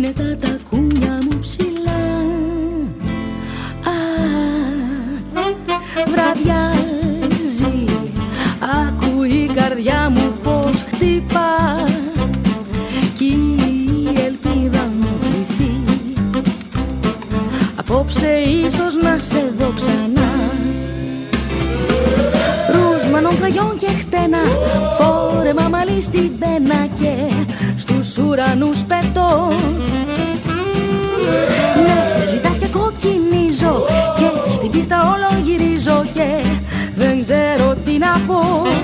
είναι τα τακούνια μου ψηλά. Βραδιάζει, ακούει η καρδιά μου πως χτυπά κι η ελπίδα μου κρυφή. Απόψε ίσως να σε δω ξανά. Ρούσμανον πλαγιών και χτένα, φόρεμα μαλλί στην πένα και στους ουρανούς πετώ. Ναι, ζητάς και κοκκινίζω και στην πίστα όλο γυρίζω και δεν ξέρω τι να πω.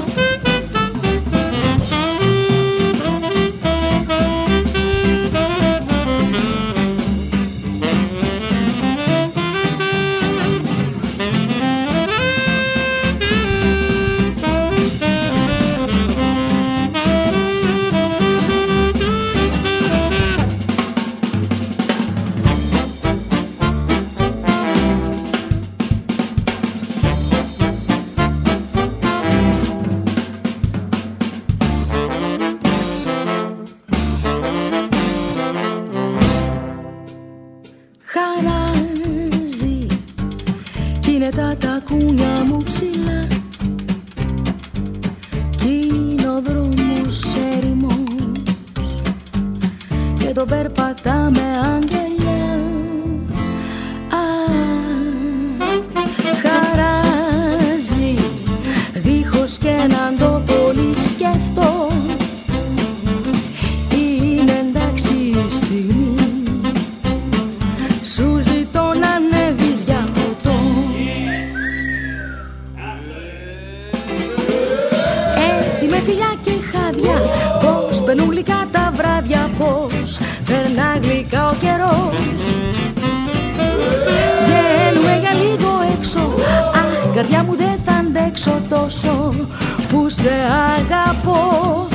Χαράζει κι είναι τα τακούνια μου ψηλά κι είναι ο δρόμος έρημος και το περπατάμε αγκαλιά. Χαράζει δίχως και να το πολύ σκεφτώ. Είναι εντάξει η στιγμή, σου ζητώ να ανέβεις για ποτό. Έτσι με φιλιά και χάδια, πως περνούν γλυκά τα βράδια, πως περνά γλυκά ο καιρός. Βγαίνουμε για λίγο έξω, αχ καρδιά μου δεν θα αντέξω τόσο που σε αγαπώ.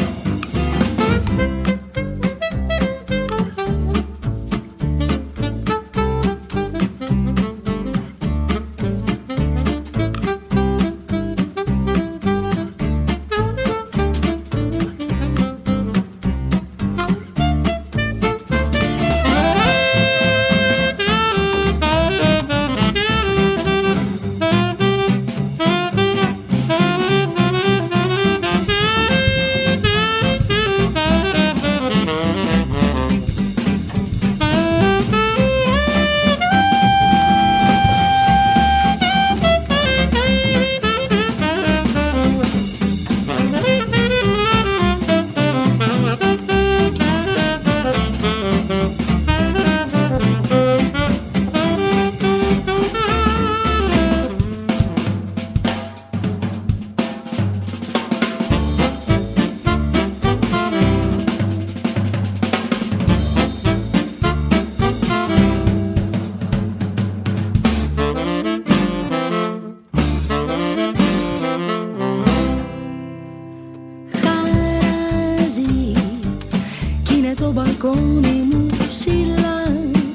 Το μπαλκόνι μου ψηλά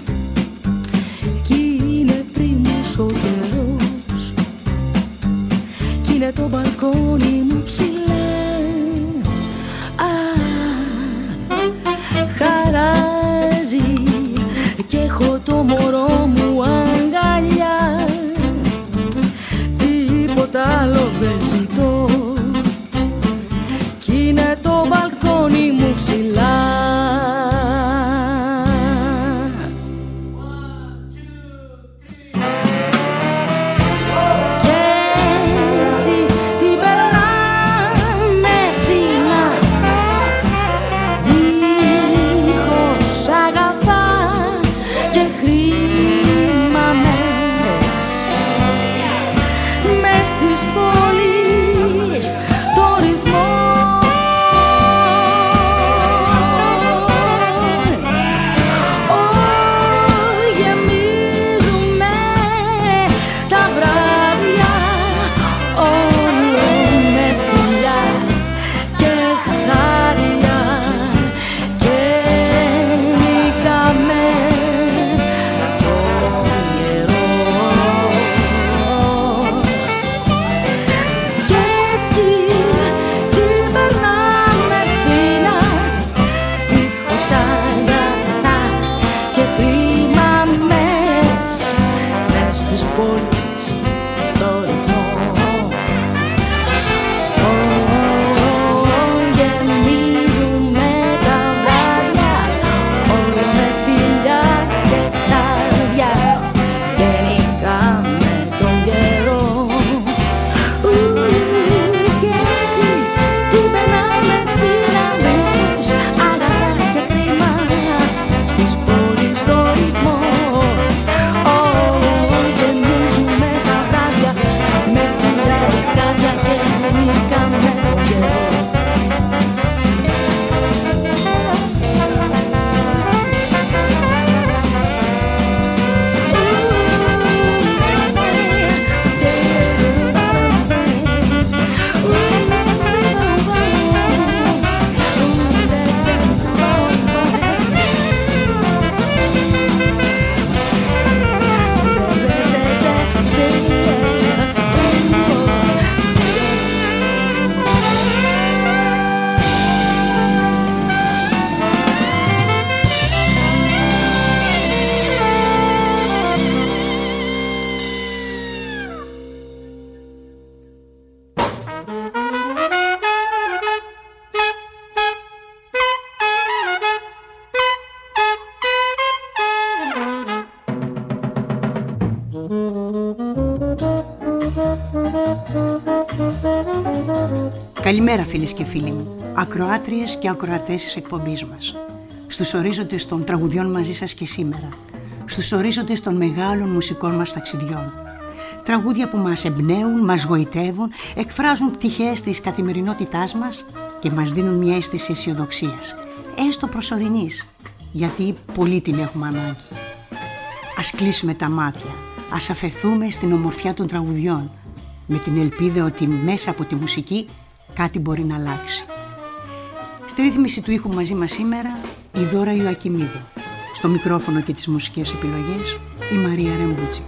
κι είναι πρίμος ο καιρός κι είναι το μπαλκόνι μου ψηλά. Χαράζει κι έχω το μωρό μου αγκαλιά, τίποτα άλλο δεν ζητώ κι είναι το μπαλκόνι μου ψηλά. στις πόλεις στο ρυθμό. Γεμίζουμε τα βράδια με φιλιά δεκάδια και νίκαμε τον καιρό. Καλημέρα φίλες και φίλοι μου, ακροάτριες και ακροατές της εκπομπής μας. Στους ορίζοντες των τραγουδιών μαζί σας και σήμερα. Στους ορίζοντες των μεγάλων μουσικών μας ταξιδιών. Τραγούδια που μας εμπνέουν, μας γοητεύουν, εκφράζουν πτυχές της καθημερινότητάς μας και μας δίνουν μια αίσθηση αισιοδοξίας, έστω προσωρινής, γιατί πολύ την έχουμε ανάγκη. Ας κλείσουμε τα μάτια, ας αφεθούμε στην ομορφιά των τραγουδιών, με την ελπίδα ότι μέσα από τη μουσική κάτι μπορεί να αλλάξει. Στη ρύθμιση του ήχου μαζί μας σήμερα η Δώρα Ιωακιμίδου. Στο μικρόφωνο και τις μουσικές επιλογές η Μαρία Ρεμπούτσικα.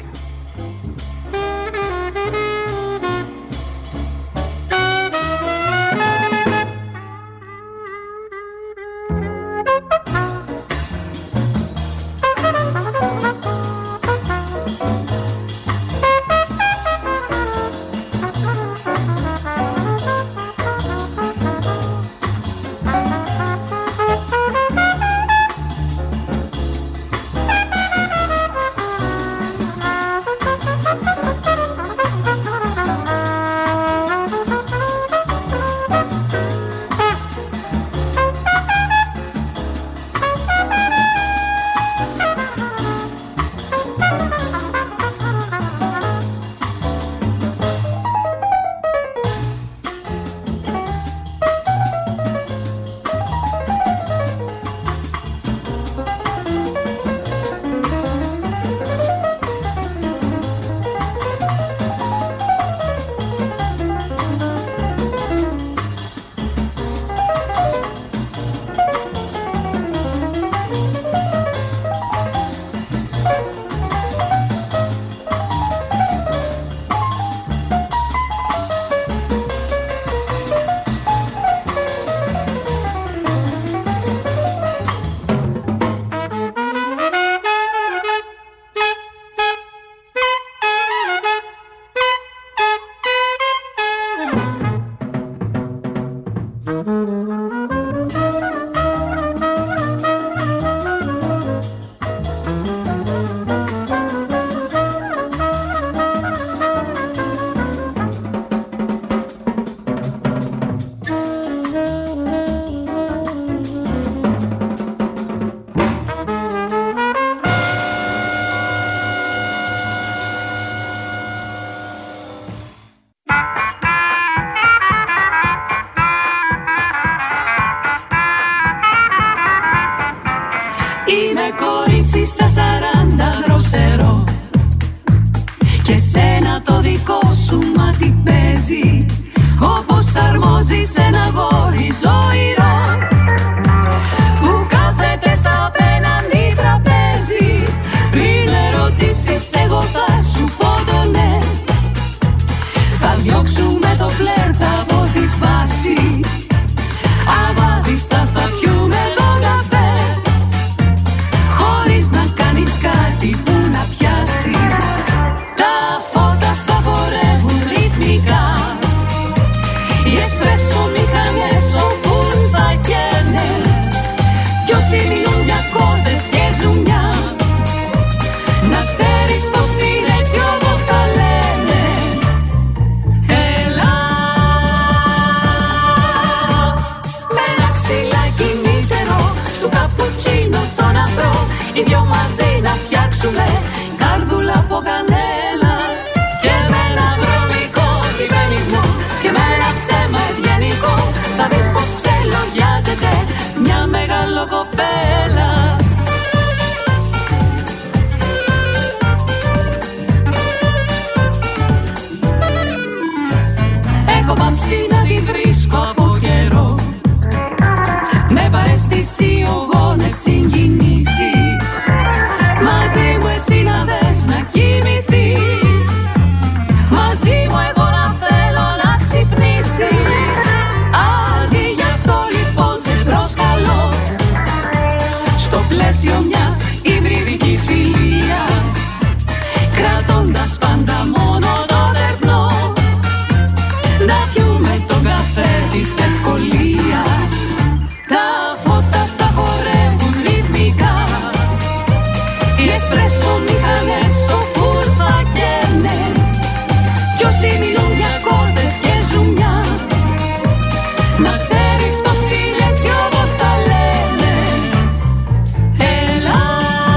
Espresso μηχανές, ο φουλ θα καίει. από κανέλα. Και με ένα βρωμικό υπενιγμό και με ένα ψέμα ευγενικό θα δεις πως ξελογιάζεται μια μεγάλο κοπέλα. Έχω παύσει να τη βρίσκω από καιρό, με παραισθησιογόνες συγκινήσεις. Μαζί μου εσύ να δες να κοιμηθείς, μαζί μου εγώ να θέλω να ξυπνήσεις. Αντί γι' αυτό λοιπόν σε προσκαλώ, στο πλαίσιο μιας υβριδικής φιλίας, κρατώντας πάντα μόνο τον ερνό, να πιούμε τον καφέ της ευκολίας. Τα φώτα τα χορεύουν ρυθμικά, οι εσπρέσο μηχανές στο φουρ θα καίνε, κι όσοι μιλούν για κόρτες και ζουμιά, να ξέρεις πως είναι έτσι όπως τα λένε. Έλα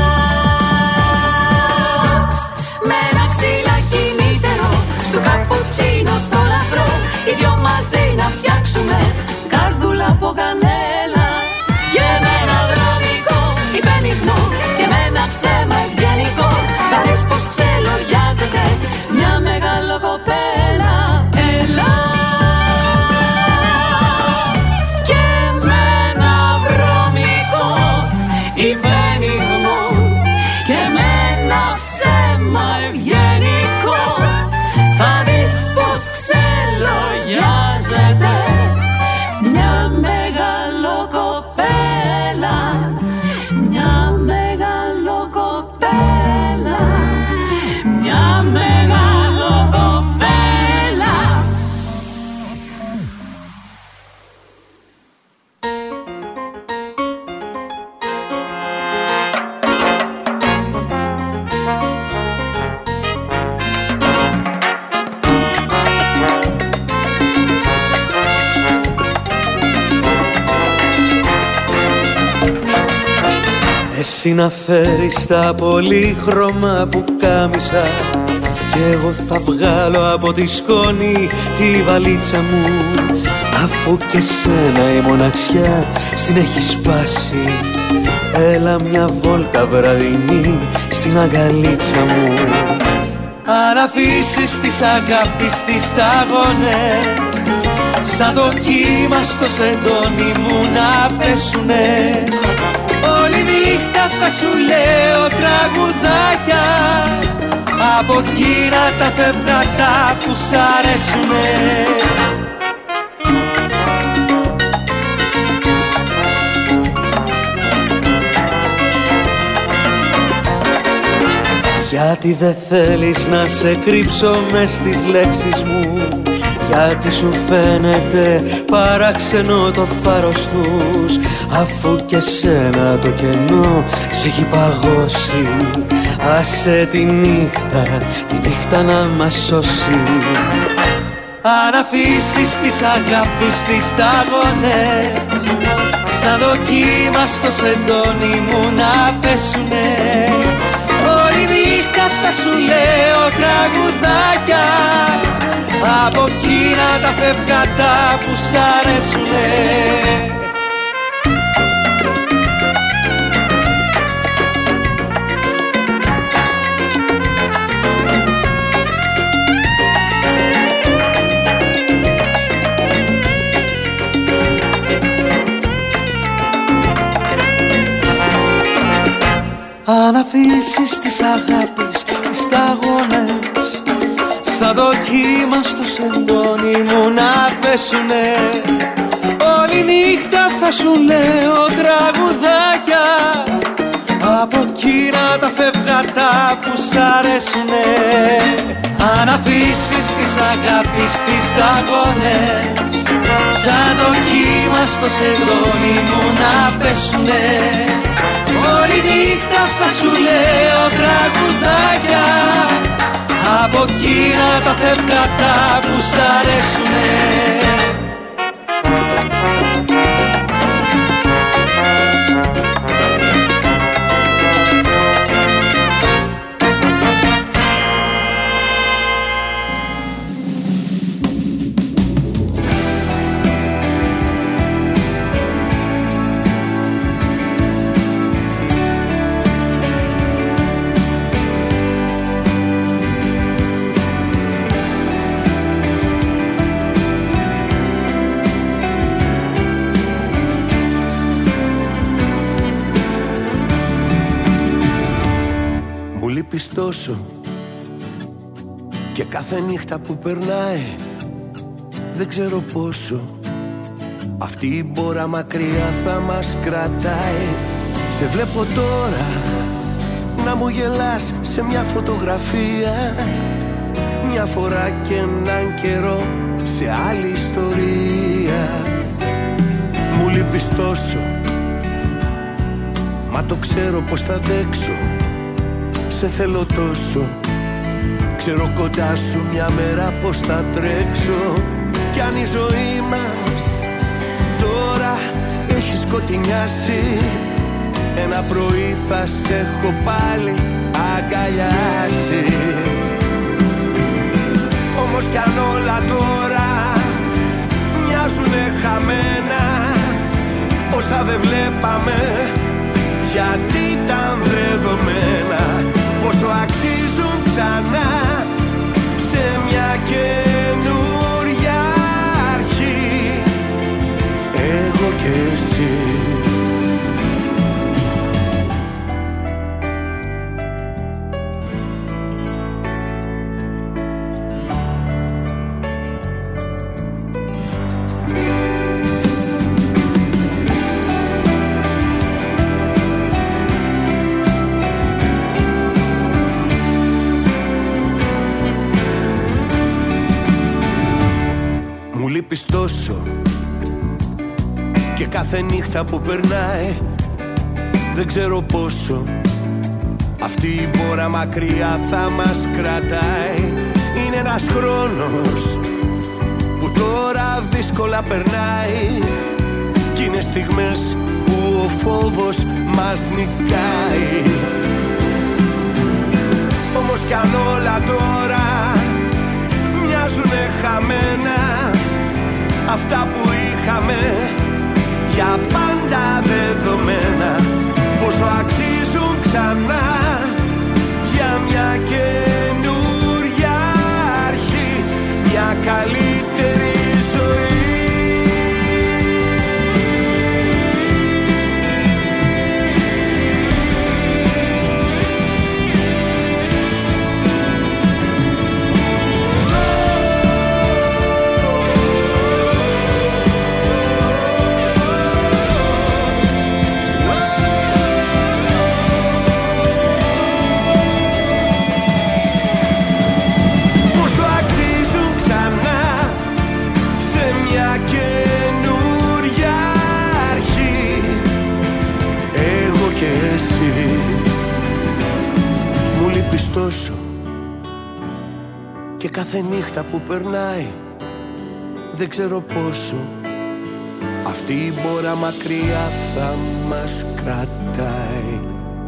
με ένα ξυλάκι νύτερο, στο καπουτσίνο το λαμπρό, οι δυο μαζί να φτιάξουμε καρδούλα από κανέλα. Και με ένα βρωμικό υπενιγμό και με ένα ψέμα ευγενικό θα δεις πως ξελογιάζεται μια μεγάλο κοπέλα. Έλα και με ένα βρωμικό υπενιγμό και με ένα ψέμα ευγενικό θα δεις πως ξελογιάζεται μια μεγάλο κοπέλα, μια μεγάλο κοπέλα, μια μεγάλο κοπέλα. Εσύ να φέρεις τα πολύχρωμα που κάμισα κι εγώ θα βγάλω από τη σκόνη τη βαλίτσα μου, αφού και σένα η μοναξιά στην έχει σπάσει. Έλα μια βόλτα βραδινή στην αγκαλίτσα μου. Αν αφήσεις τις αγάπης τις σταγόνες, σαν το κύμα στο σεντόνι μου να πέσουνε, όλη νύχτα θα σου λέω τραγουδάκια από εκείνα τα φευγατά που σ' αρέσουνε. Γιατί δεν θέλεις να σε κρύψω μες στις λέξεις μου, γιατί σου φαίνεται παράξενο το θάρρος τους, αφού και σένα το κενό σ' έχει παγώσει. Άσε τη νύχτα να μας σώσει. Αν αφήσεις τις αγάπης τις σταγόνες, σαν το κύμα στο σεντόνι μου να πέσουνε, όλη νύχτα θα σου λέω τραγουδάκια από εκείνα τα φευγατά που σ' αρέσουνε. Αν αφήσεις τις αγάπης τις σταγόνες, σαν το κύμα στο σεντόνι μου να πέσουνε, όλη νύχτα θα σου λέω τραγουδάκια από εκείνα τα φευγατά που σ' αρέσουνε. Αν αφήσεις τις αγάπης τις σταγόνες, σαν το κύμα στο σεντόνι μου να πέσουνε, όλη νύχτα θα σου λέω τραγουδάκια από εκείνα τα φευγατά που σ' αρέσουνε. λείπεις τόσο και κάθε νύχτα που περνάει δεν ξέρω πόσο αυτή η μπόρα μακριά θα μας κρατάει. Σε βλέπω τώρα να μου γελάς σε μια φωτογραφία, μια φορά και έναν καιρό σε άλλη ιστορία. Μου λείπεις τόσο, μα το ξέρω πως θα αντέξω. Σε θέλω τόσο, ξέρω κοντά σου μια μέρα πως θα τρέξω. Κι αν η ζωή μας τώρα έχει σκοτεινιάσει, ένα πρωί θα σε έχω πάλι αγκαλιάσει. Όμως κι αν όλα τώρα μοιάζουνε χαμένα, όσα δεν βλέπαμε γιατί ήταν δεδομένα, πόσο αξίζουν ξανά σε μια καινούρια αρχή, εγώ και εσύ. Τόσο και κάθε νύχτα που περνάει δεν ξέρω πόσο αυτή η μπόρα μακριά θα μας κρατάει. Είναι ένας χρόνος που τώρα δύσκολα περνάει κι είναι στιγμές που ο φόβος μας νικάει. Όμως κι αν όλα τώρα μοιάζουνε χαμένα, αυτά που είχαμε για πάντα δεδομένα, πόσο αξίζουν ξανά για μια καινούρια αρχή, μια καλύτερη ζωή. Μου λείπεις τόσο και κάθε νύχτα που περνάει δεν ξέρω πόσο αυτή η μπόρα μακριά θα μας κρατάει.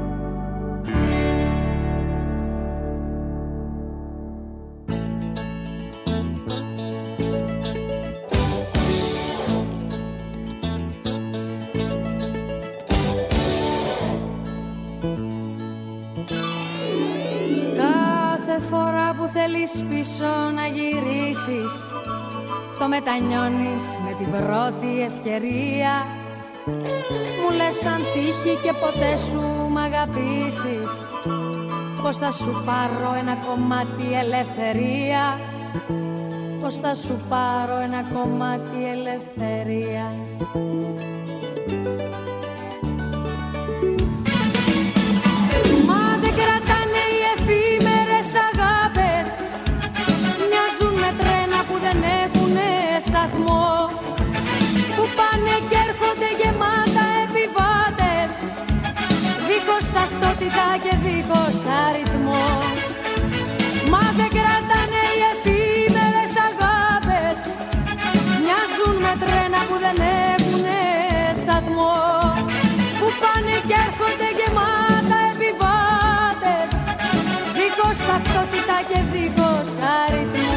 Πίσω να γυρίσεις, το μετανιώνεις με την πρώτη ευκαιρία. Μου λες αν τύχει και ποτέ σου μ' αγαπήσεις, πως θα σου πάρω ένα κομμάτι ελευθερία, πως θα σου πάρω ένα κομμάτι ελευθερία. Μα δεν κρατάνε οι εφήμερες αγάπες, μοιάζουν με τρένα που δεν έχουνε σταθμό, που πάνε και έρχονται γεμάτα επιβάτες, δίχως ταυτότητα και δίχως αριθμό. Μα δεν κρατάνε οι εφήμερες αγάπες, μοιάζουν με τρένα που δεν έχουνε σταθμό, που πάνε και έρχονται γεμάτα επιβάτες, δίχως ταυτότητα και δίχως αριθμό.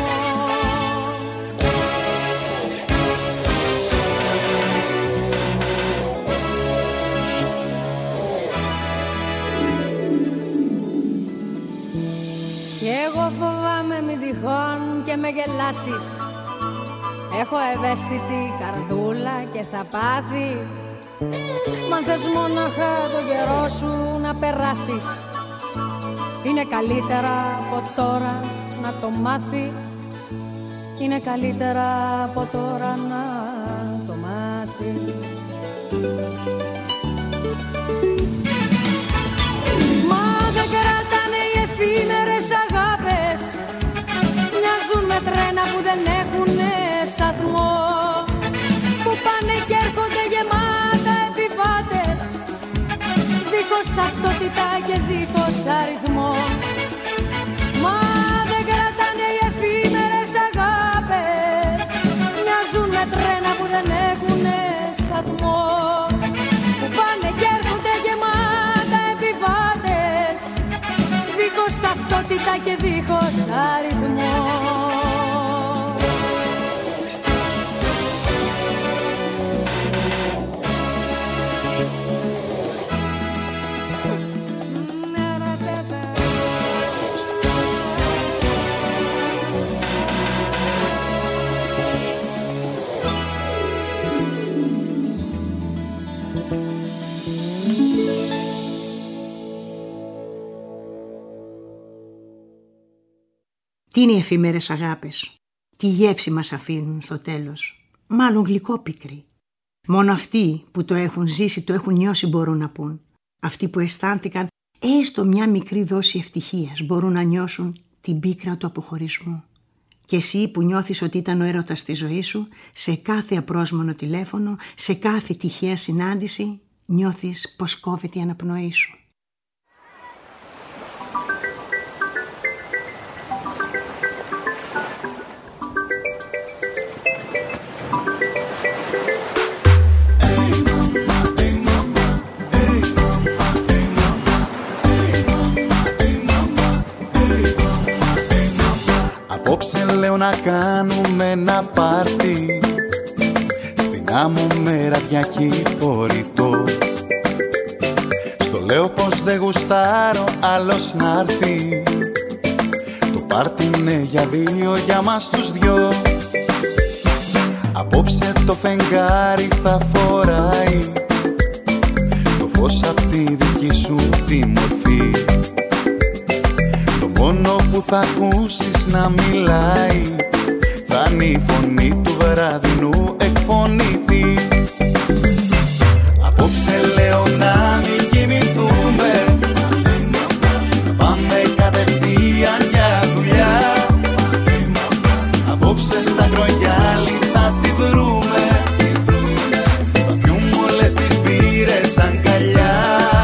Κι εγώ φοβάμαι μην τυχόν και με γελάσεις, έχω ευαίσθητη καρδούλα και θα πάθει. Μα θες μόναχα το καιρό σου να περάσεις, Είναι καλύτερα από τώρα να το μάθει. Είναι καλύτερα από τώρα να το μάθει. Μα δεν κρατάνε οι εφήμερες αγάπες. Μοιάζουν με τρένα που δεν έχουνε σταθμό, που πάνε και έρχονται γεμάτα επιβάτες, δίχως ταυτότητα και δίχως αριθμό. Μα δεν κρατάνε οι εφήμερες αγάπες. Μοιάζουν με τρένα που δεν έχουνε σταθμό, που πάνε και έρχονται γεμάτα επιβάτες, δίχως ταυτότητα και δίχως αριθμό. Τι είναι οι εφήμερες αγάπες? Τι γεύση μας αφήνουν στο τέλος? Μάλλον γλυκόπικρη. Μόνο αυτοί που το έχουν ζήσει, το έχουν νιώσει μπορούν να πούν. Αυτοί που αισθάνθηκαν έστω μια μικρή δόση ευτυχίας μπορούν να νιώσουν την πίκρα του αποχωρισμού. Και εσύ που νιώθεις ότι ήταν ο έρωτας στη ζωή σου, σε κάθε απρόσμενο τηλέφωνο, σε κάθε τυχαία συνάντηση, νιώθεις πως κόβεται η αναπνοή σου. Απόψε λέω να κάνουμε ένα πάρτι στην άμμο με ραδιακή φορητό. Στο λέω πως δεν γουστάρω άλλος να έρθει. Το πάρτι είναι για δύο, για μας τους δυο. Απόψε το φεγγάρι θα φοράει το φως απ' τη δική σου τη μορφή. Το μόνο που θα ακούσεις να μιλάει θα είναι η φωνή του βραδινού εκφωνητή. Απόψε λέω να μην κοιμηθούμε, να πάμε κατευθείαν για δουλειά. Απόψε στα Γκρογιάλι θα τη βρούμε, θα πιούμε όλες τις μπύρες αγκαλιά.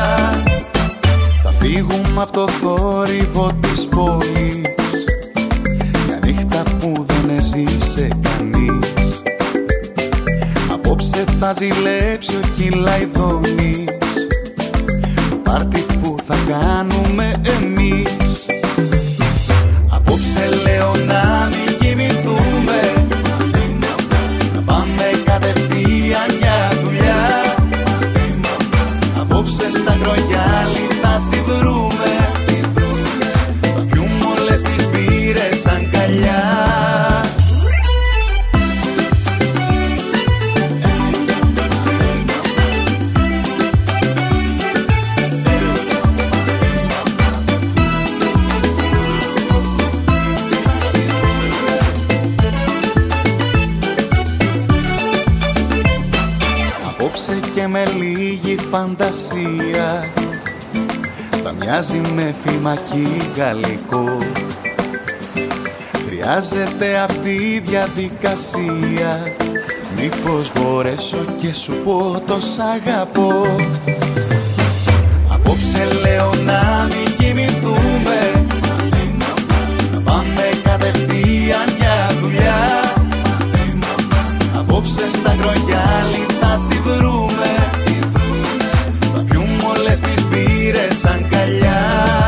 Θα φύγουμε απ' το θόρυβο της πόλης, μια νύχτα που δεν έζησε κανείς. Απόψε θα ζηλέψει ο Κυλαϊδόνης, το πάρτι που θα κάνουμε εμείς. Απόψε λέω να μην κοιμηθούμε, να πάμε κατευθείαν για δουλειά. Απόψε στα Γκρογιάλι θα τη βρούμε, θα πιούμε όλες τις μπύρες αγκαλιά. Απόψε και με λίγη φαντασία θα μοιάζει με φιλμάκι γαλλικό. Χρειάζεται αυτή η διαδικασία, μήπως μπορέσω και σου πω το σ' αγαπώ. Απόψε λέω να μην κοιμηθούμε, να πάμε κατευθείαν για δουλειά. Απόψε στα Γκρογιάλι θα τη βρούμε, θα πιούμε όλες τις μπύρες αγκαλιά.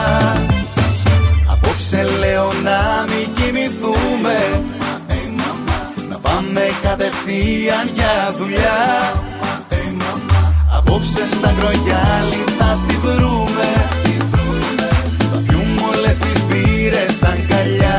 Απόψε λέω να μην κοιμηθούμε, να πάμε κατευθείαν για δουλειά. Απόψε στα Γκρογιάλι θα τη βρούμε, θα πιούμε όλες τις μπύρες αγκαλιά.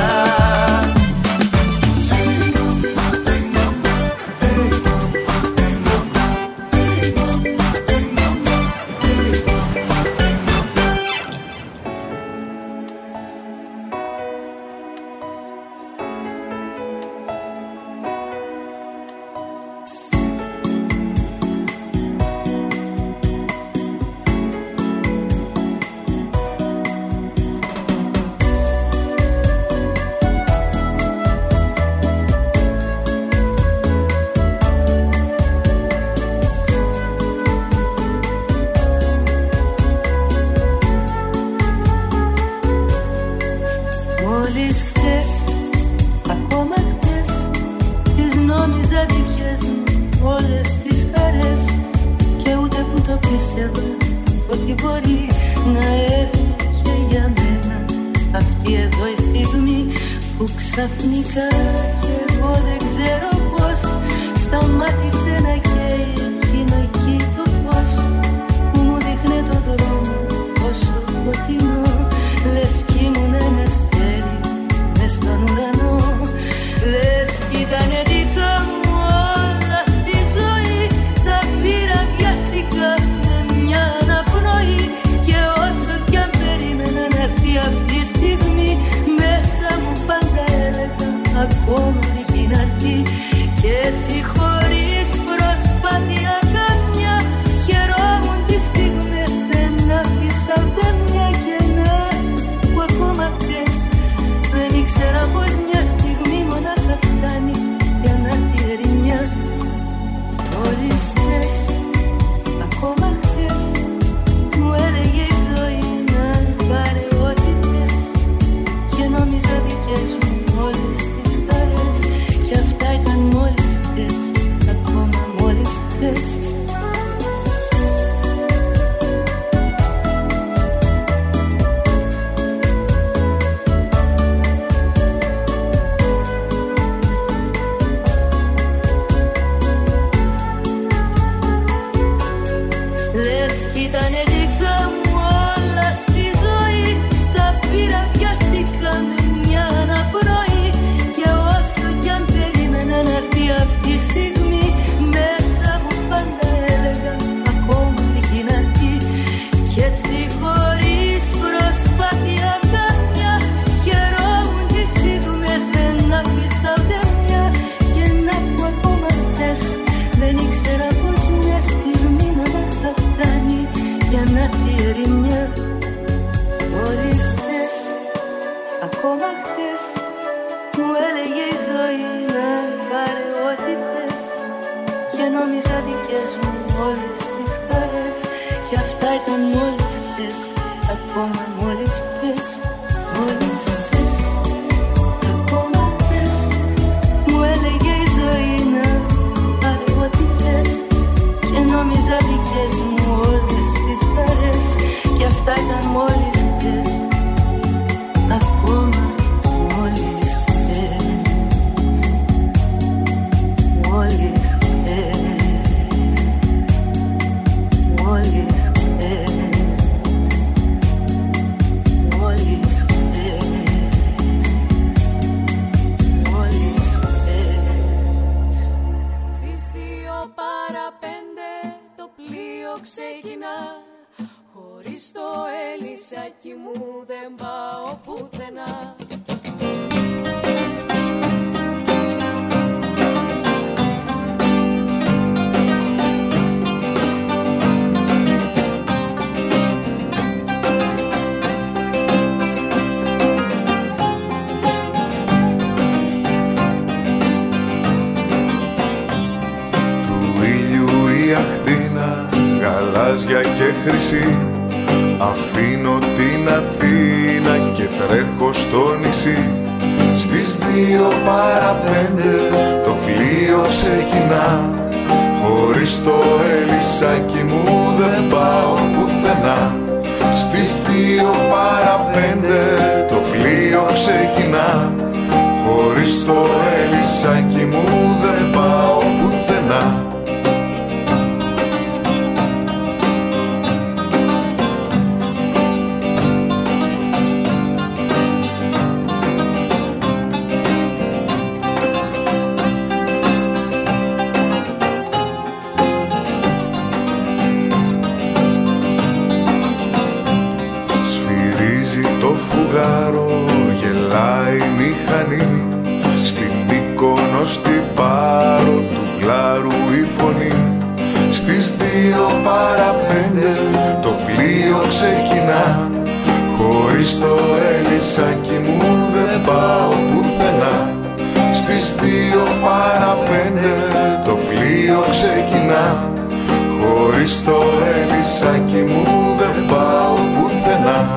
Ξαφνικά και εγώ δεν ξέρω πώς σταμάτησε να καίει εκείνο εκεί το φως που μου δείχνε το δρόμο όσο φωτεινό. Λες κι ήμουν ένα αστέρι μες στον ουρανό. Λες κι ήτανε δικά μου όλα στη ζωή. Τα πήρα βιαστικά με μια αναπνοή. Και όσο κι αν περίμενα να έρθει αυτή η στιγμή, μέσα μου πάντα έλεγα ακόμα έχει να έρθει. Κι έτσι χωρίς προσπάθεια καμιά χαιρόμουν τις στιγμές, δεν άφησα ούτε μια. Και να που ακόμα χτες δεν ήξερα πως μια στιγμή μονάχα φτάνει για να έρθει η ερημιά. Μόλις θες, ακόμα χτες μου έλεγε η ζωή να πάρε ό,τι θες. Και νόμιζα δικές μου όλες τις χαρές. Κι αυτά ήταν μόλις χτες, ακόμα μόλις χτες. Λες κι ήτανε δικά μου όλα στη ζωή. Τα πήρα βιαστικά με μια αναπνοή. Και όσο κι αν περίμενα να έρθει αυτή η στιγμή, μέσα μου πάντα έλεγα ακόμα έχει να έρθει. Κι έτσι χωρίς προσπάθεια καμιά χαιρόμουν τις στιγμές, δεν άφησα ούτε μια. Και να που ακόμα χτες δεν ήξερα πως μια στιγμή μονάχα φτάνει για να έρθει η ερημιά. Μόλις θες, ακόμα χτες μου έλεγε η ζωή να πάρε ό,τι θες. Και νόμιζα δικές μου όλες τις χαρές. Κι αυτά ήταν μόλις χτες, ακόμα μόλις χτες. Μόλις χτες, ακόμα χτες μου έλεγε η ζωή να πάρε ό,τι θες. Και νόμιζα δικές μου όλες τις χαρές. Κι αυτά ήταν μόλις χτες, ακόμα μόλις χτες. Μόλις χτες, μόλις χτες, μόλις χτες, μόλις χτες. Στις 2 παρά 5 το πλοίο ξεκινά. Χωρίς το Ελισσάκι μου δεν πάω πουθενά. Του ήλιου η αχτίνα γαλάζια και χρυσή. Αφήνω την Αθήνα και τρέχω στο νησί. Στις 2 παρά 5 το πλοίο ξεκινά. Χωρίς το Ελισσάκι μου δεν πάω πουθενά. Στις 2 παρά 5 το πλοίο ξεκινά. Χωρίς το Ελισσάκι μου δεν πάω πουθενά. Γελάει μηχανή στην Μύκονο, στην Πάρο του Γλάρου η φωνή. Στις 2 παρά 5 το πλοίο ξεκινά. Χωρίς το Ελισσάκι μου δεν πάω πουθενά. Στις 2 παρά 5 το πλοίο ξεκινά. Χωρίς το Ελισσάκι μου δεν πάω πουθενά.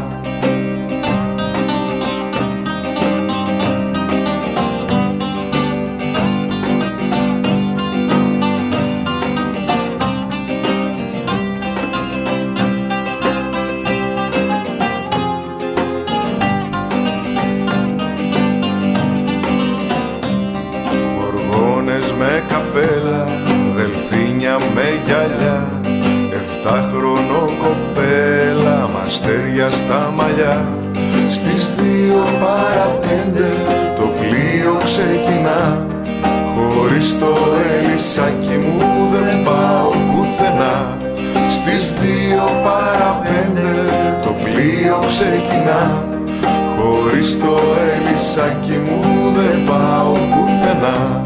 αστέρια στα μαλλιά. Στις 2 παρά 5 το πλοίο ξεκινά. Χωρίς το Ελισσάκι μου δεν πάω πουθενά. Στις 2 παρά 5 το πλοίο ξεκινά. Χωρίς το Ελισσάκι μου δεν πάω πουθενά.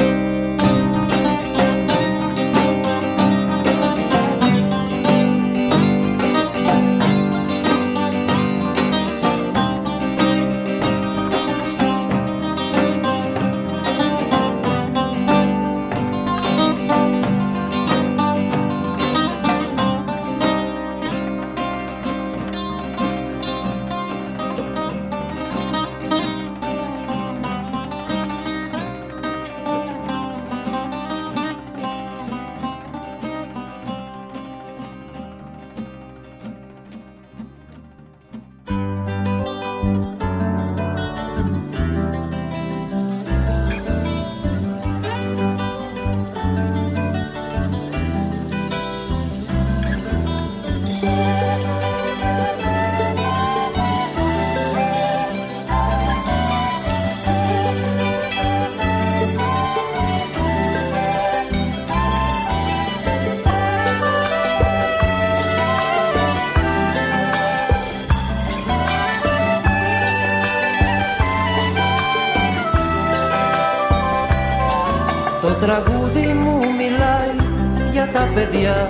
Το τραγούδι μου μιλάει για τα παιδιά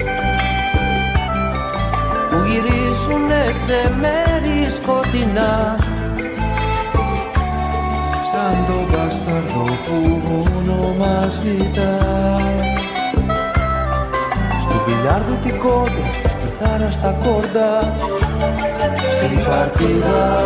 που γυρίζουνε σε μέρη σκοτεινά, σαν τον μπάσταρδο που μόνο μας ζητά. Στον μπιλιάρδο την κόντρα, στη κιθάρα στα κόρτα, στη παρτίδα.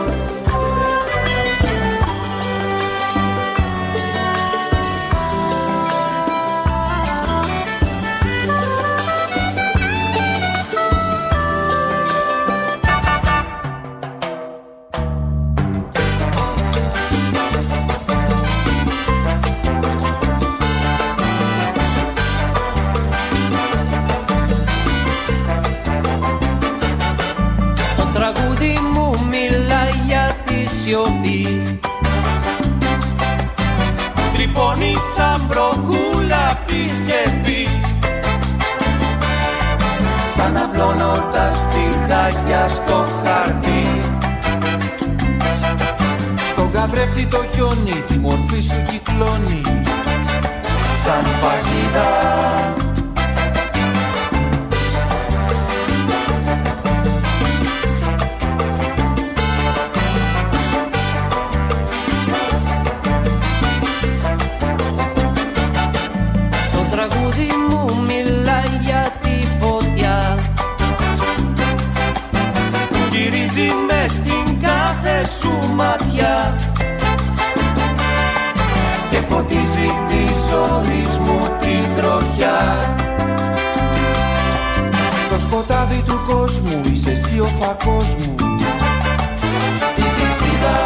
Τρυπώνει σαν βροχούλα πεις και πεις, σαν απλώνω τα στιχάκια στο χαρτί. Στον καθρέφτη το χιόνι τη μορφή σου κυκλώνει σαν παγίδα. Μες στην κάθε σου ματιά και φωτίζει τη ζωή μου την τροχιά. Στο σκοτάδι του κόσμου είσαι εσύ ο φακός μου, η πηξίδα.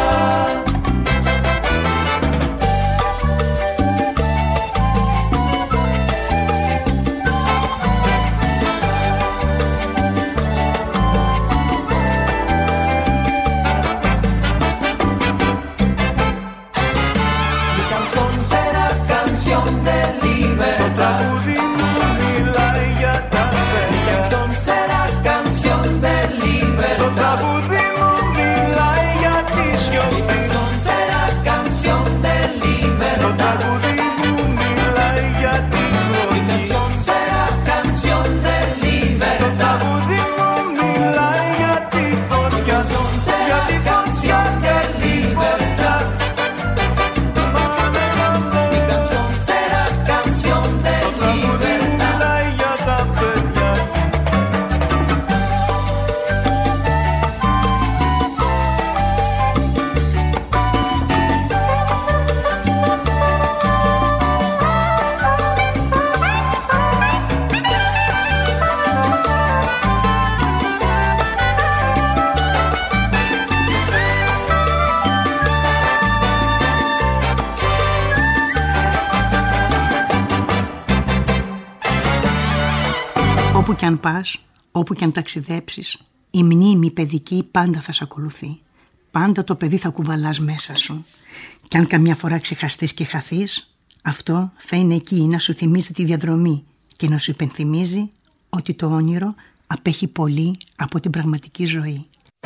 Όπου κι αν πας, όπου κι αν ταξιδέψεις, Η μνήμη παιδική πάντα θα σ' ακολουθεί. Πάντα το παιδί θα κουβαλάς μέσα σου. Κι αν καμιά φορά ξεχαστείς και χαθείς, αυτό θα είναι εκεί να σου θυμίζει τη διαδρομή και να σου υπενθυμίζει ότι το όνειρο απέχει πολύ από την πραγματική ζωή.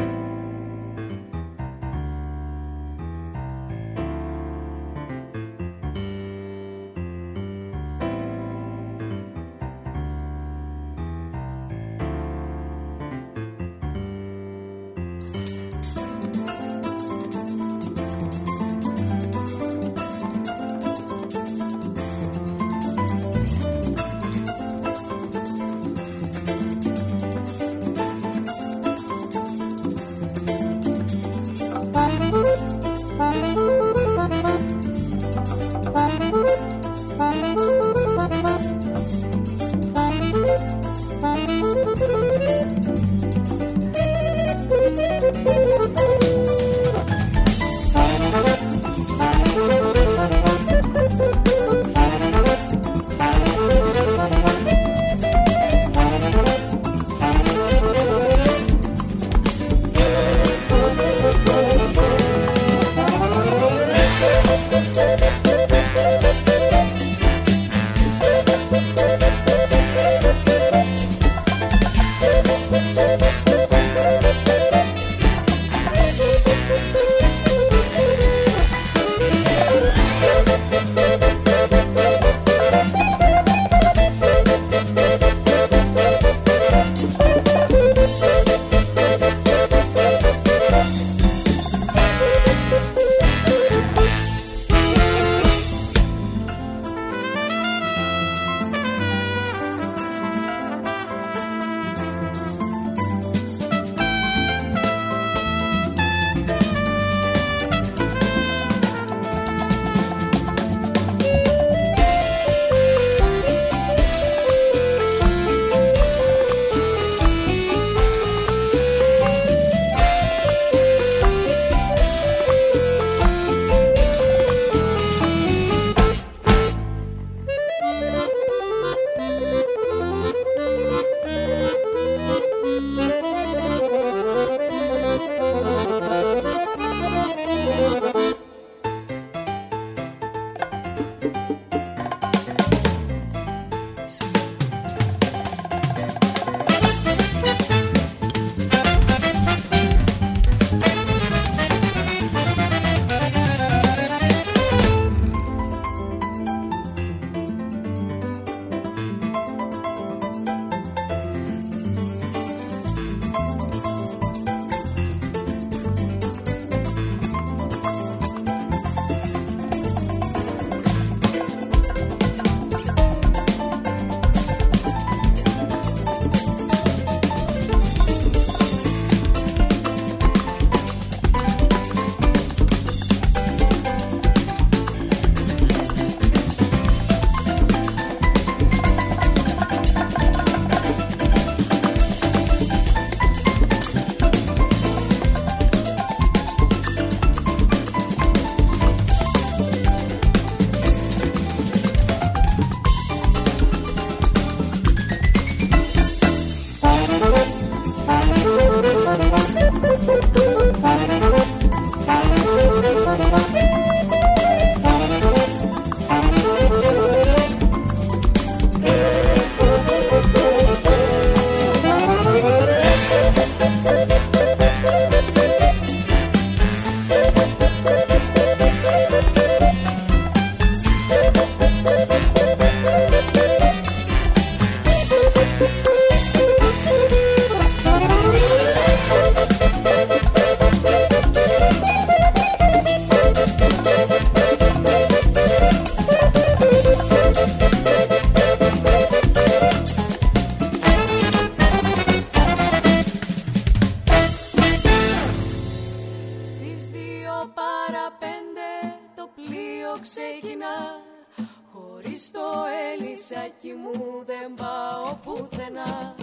Ελισσάκι μου δεν πάω πουθενά.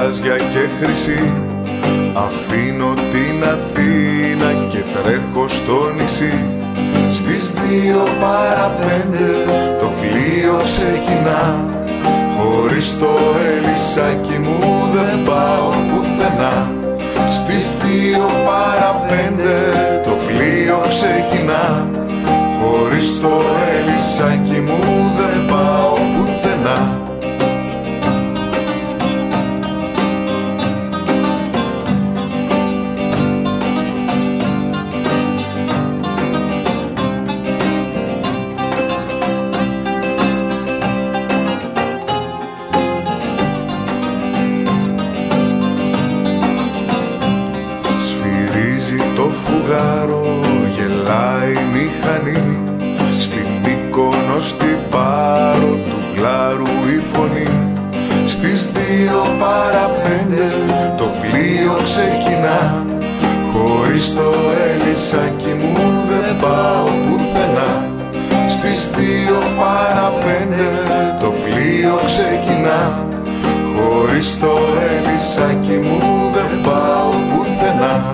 γαλάζια και χρυσή. Αφήνω την Αθήνα και τρέχω στο νησί. Στις 2 παρά 5 το πλοίο ξεκινά. Χωρίς το Ελισσάκι μου δεν πάω πουθενά. Στις 2 παρά 5 το πλοίο ξεκινά. Χωρίς το Ελισσάκι μου δεν πάω πουθενά. Γελάει μηχανή, στην Μύκονο, στην Πάρο του Γλάρου η φωνή. Στις 2 παρά 5 το πλοίο ξεκινά. Χωρίς το Ελισσάκι μου δεν πάω πουθενά. Στις 2 παρά 5 το πλοίο ξεκινά. Χωρίς το Ελισσάκι μου δεν πάω πουθενά.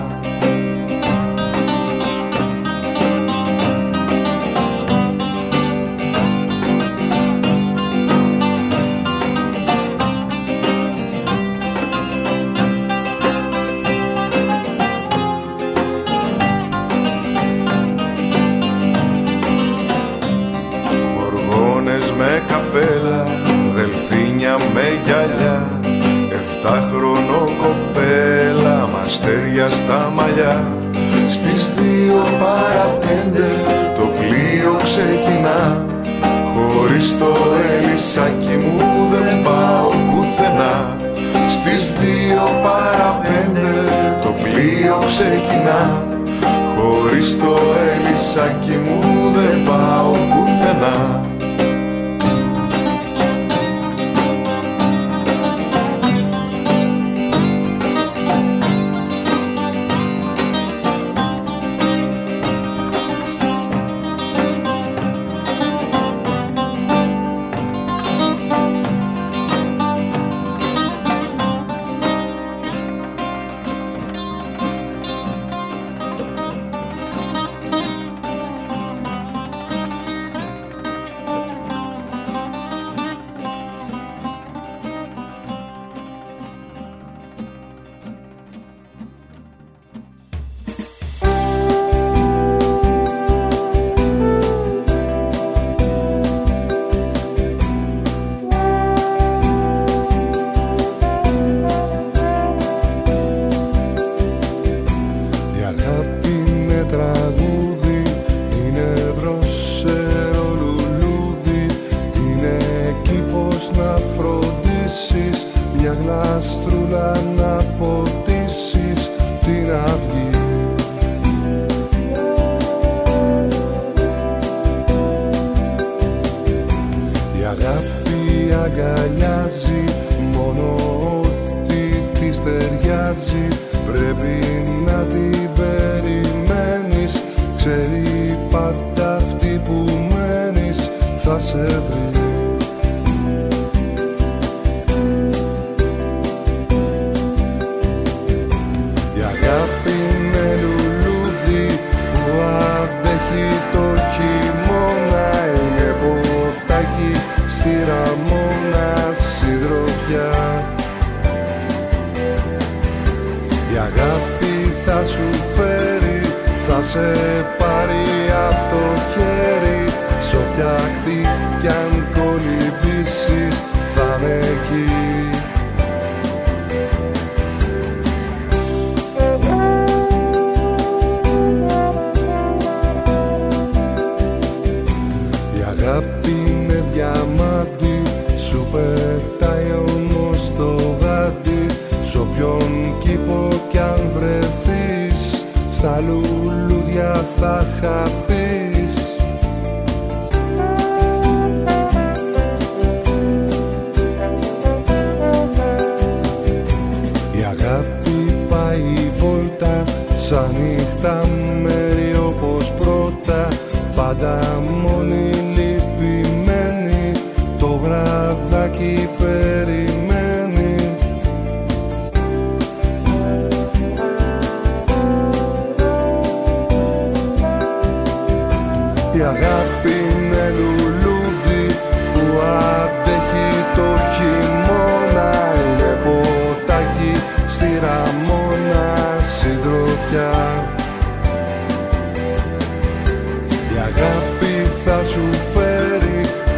Δελφίνια με γυαλιά, 7χρονο κοπέλα, μαστέρια στα μαλλιά. Στις 2 παρά 5 το πλοίο ξεκινά. Χωρίς το Ελισσάκι μου δεν πάω πουθενά. Στις 2 παρά 5 το πλοίο ξεκινά. Χωρίς το Ελισσάκι μου δεν πάω πουθενά.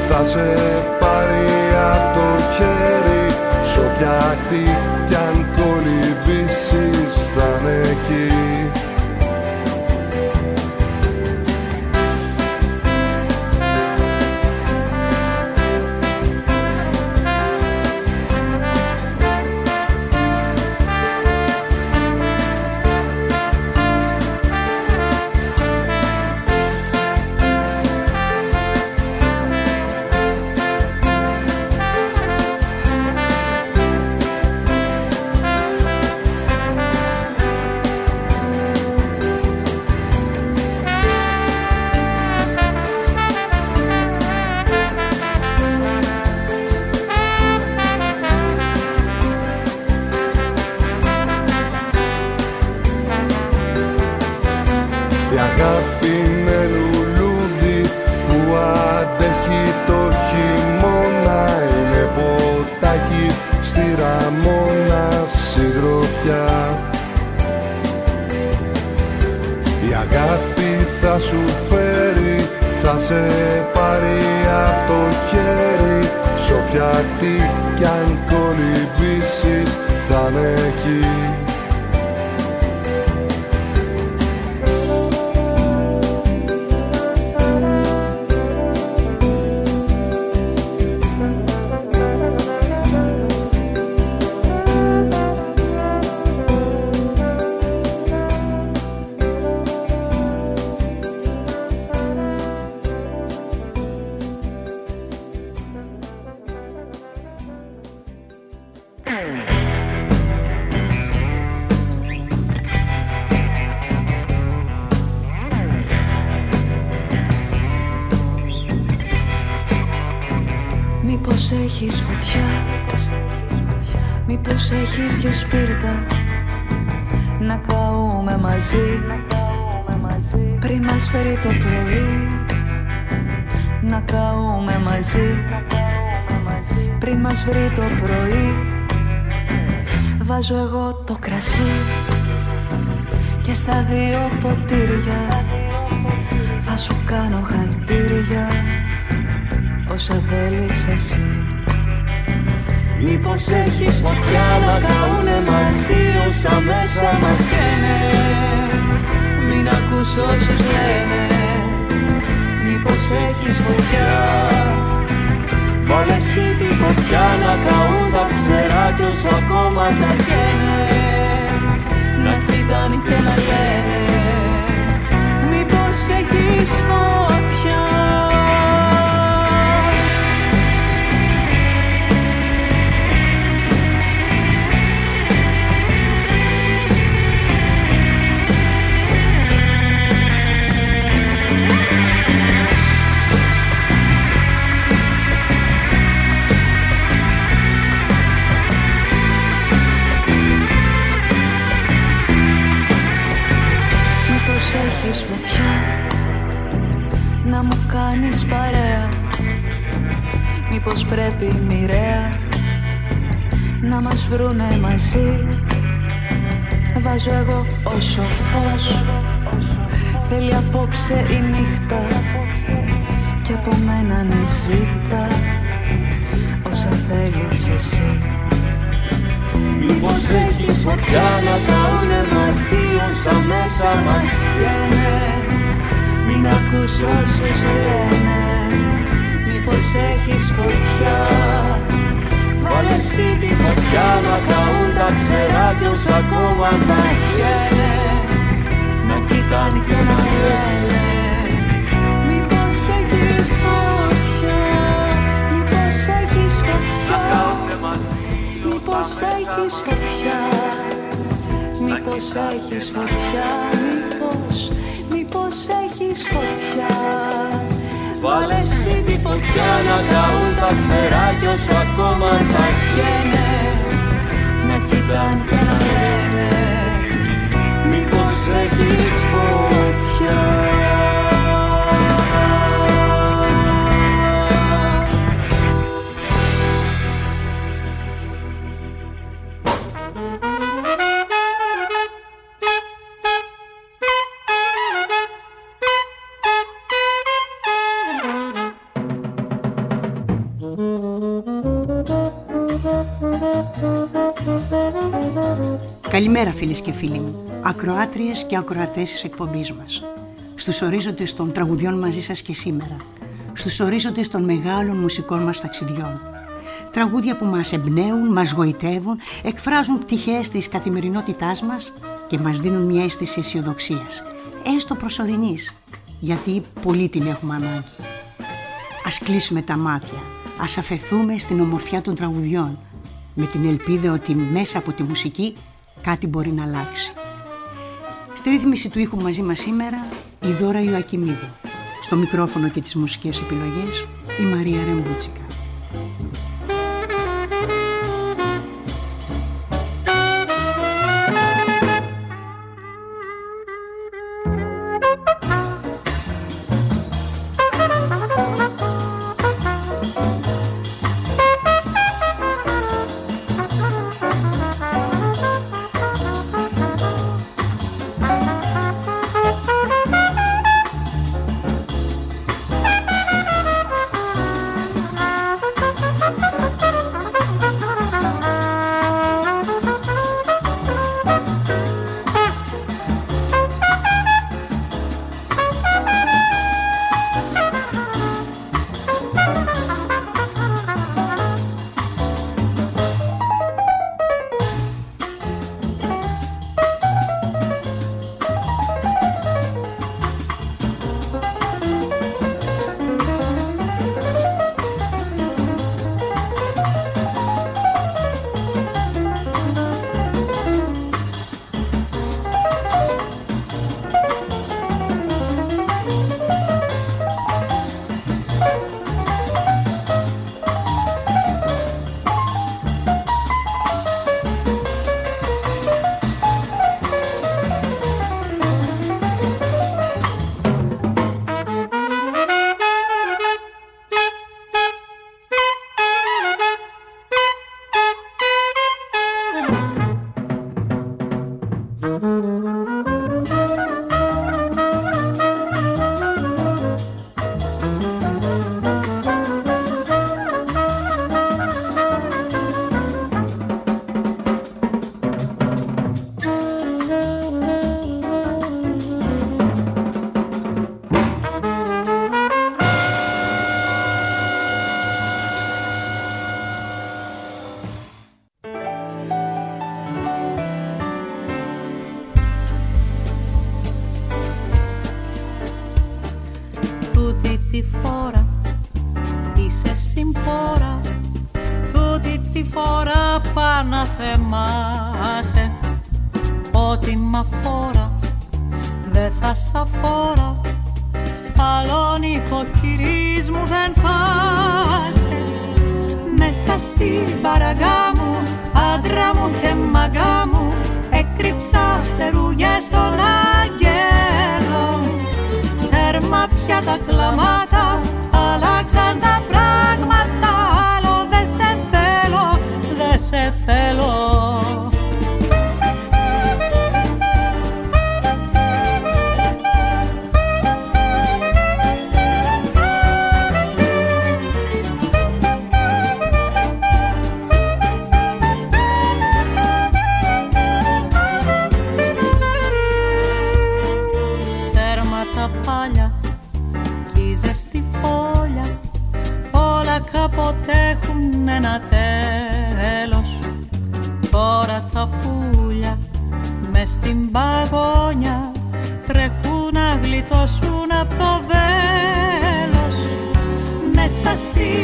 θα σε πάρει απ' το χέρι, σ' όποια ακτή κι αν κολυμπήσεις θα είναι εκεί. Η αγάπη θα σου φέρει, θα σε πάρει απ' το χέρι, σ' όποια ακτή κι αν κολυμπήσεις θα είναι εκεί. Μήπως έχεις φωτιά, μήπως έχεις δυο σπίρτα, να καούμε μαζί πριν μας φέρει το πρωί. Να καούμε μαζί πριν μας βρει το πρωί. Βάζω εγώ το κρασί και στα δύο ποτήρια θα σου κάνω χατήρια όσα θέλεις εσύ. Μήπως έχεις φωτιά να καούνε μαζί όσα μέσα μας καίνε. Μην ακούς όσους λένε. Μήπως έχεις φωτιά, βάλε εσύ τη φωτιά να καούν τα ξερά κι όσο ακόμα θα καίνε. Να κοιτάνε και να λένε. Μήπως έχεις φωτιά. Έχεις φωτιά να μου κάνεις παρέα. Μήπως πρέπει μοιραία να μας βρουνε μαζί. Βάζω εγώ όσο φως θέλει απόψε η νύχτα και από μένα ναι ζήτα όσα θέλεις εσύ. Μήπως έχεις φωτιά να καούνε μαζί όσα μέσα μας καίνε. Μην ακούς όσους λένε. Μήπως έχεις φωτιά, βάλε εσύ τη φωτιά να καούν τα ξερά κι όσα ακόμα θα καίνε. Να κοιτάνε και να λένε. Μήπως έχεις φωτιά, μήπως έχεις φωτιά. Μήπως έχεις φωτιά, μήπως έχεις φωτιά, μήπως έχεις φωτιά. Βάλε εσύ τη φωτιά να καούν τα ξερά κι όσα ακόμα θα καίνε. Να κοιτάνε και να λένε. Μήπως έχεις φωτιά. Καλημέρα φίλες και φίλοι μου, ακροάτριες και ακροατές της εκπομπής μας. Στους ορίζοντες των τραγουδιών μαζί σας και σήμερα. Στους ορίζοντες των μεγάλων μουσικών μας ταξιδιών. Τραγούδια που μας εμπνέουν, μας γοητεύουν, εκφράζουν πτυχές της καθημερινότητάς μας και μας δίνουν μια αίσθηση αισιοδοξίας, έστω προσωρινής, γιατί πολύ την έχουμε ανάγκη. Ας κλείσουμε τα μάτια, ας αφεθούμε στην ομορφιά των τραγουδιών, με την ελπίδα ότι μέσα από τη μουσική κάτι μπορεί να αλλάξει. Στη ρύθμιση του ήχου μαζί μας σήμερα η Δώρα Ιωακιμίδου. Στο μικρόφωνο και τις μουσικές επιλογές η Μαρία Ρεμπούτσικα.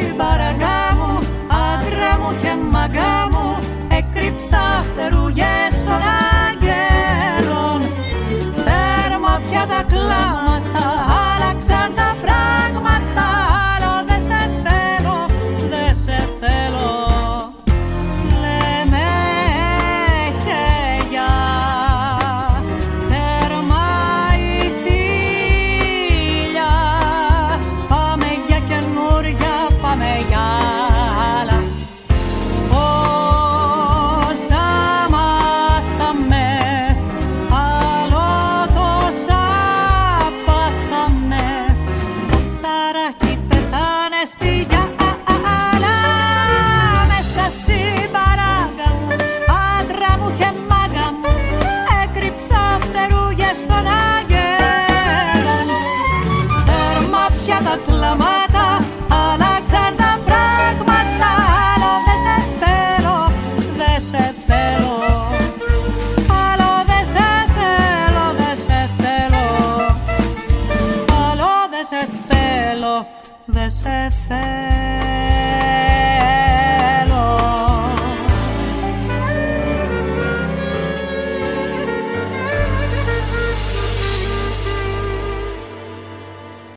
Στην παραγκά μου, άντρα μου και μαγκά μου, έκρυψα φτερούγες